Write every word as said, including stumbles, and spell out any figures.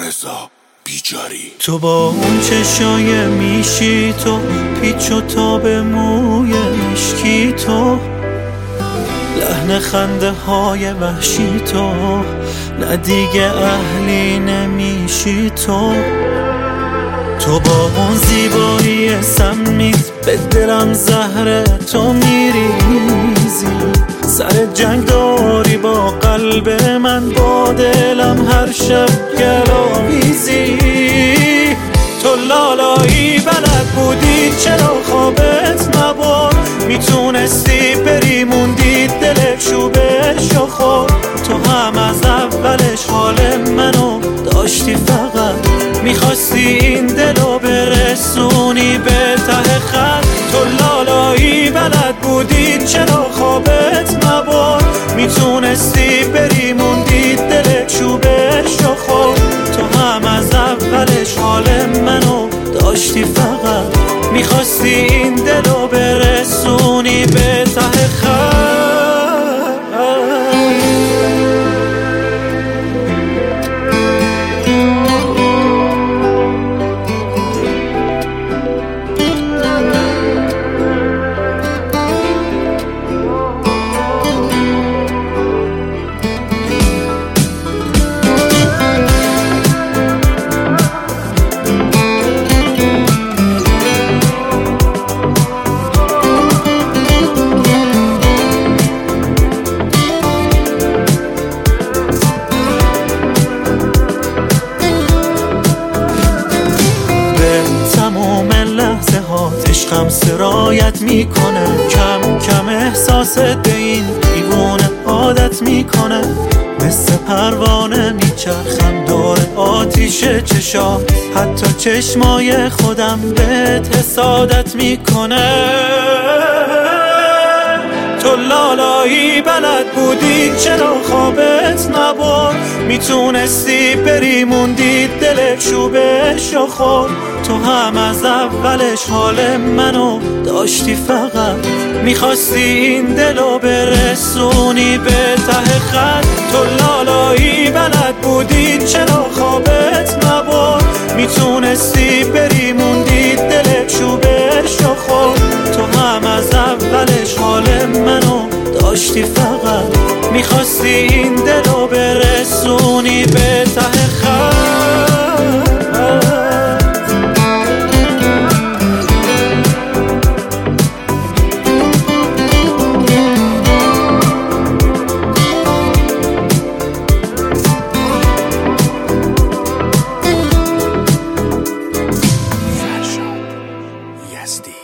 رضا بیجاری. تو با اون چشای میشی تو، پیچ و تاب موی مشکی تو، لحن خنده های وحشی تو، نه دیگه اهلی نمیشی تو. تو با اون زیبایی سمیت به دلم زهر تو میریزی، سر جنگ داری با قلب من، با دلم هر شب گلاویزی. تو لالایی بلد بودی چرا خوابت نبرد، میتونستی بری موندی دلت شوبش و خورد. تو هم از اولش حال منو داشتی، فقط میخواستی این دلو برسونی به ته خط. تو لالایی بلد بودی چرا خوابت نبرد، میتونستی بری موندی دلت چوبش و خورد. تو هم از اولش حال منو داشتی، فقط میخواستی این دلو برسونی به ته خط. عشقم سرایت میکنه، کم کم احساست به این دیوونه عادت میکنه. مثل پروانه میچرخم دور آتیش چشات، حتی چشمای خودم بهت حسادت میکنه. تو لالایی بلد بودی چرا خوابت نبرد، میتونستی بری موندی دلت شوبش و خورد. تو هم از اولش حال منو داشتی، فقط میخواستی این دلو برسونی به ته خط. تو لالایی بلد بودی چرا خوابت نبرد، میتونستی بری موندی دلت شوبش و خورد. تو هم از اولش حال منو داشتی، فقط میخواستی این دلو برسونی به ته خط. یزدی